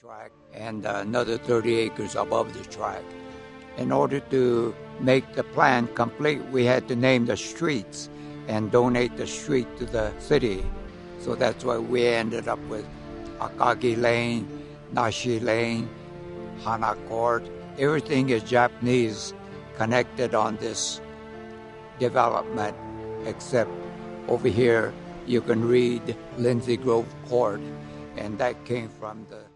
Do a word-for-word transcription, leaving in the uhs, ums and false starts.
track and another thirty acres above the track. In order to make the plan complete, we had to name the streets and donate the street to the city. So that's why we ended up with Akagi Lane, Nashi Lane, Hana Court. Everything is Japanese connected on this development, except over here you can read Lindsay Grove Court, and that came from the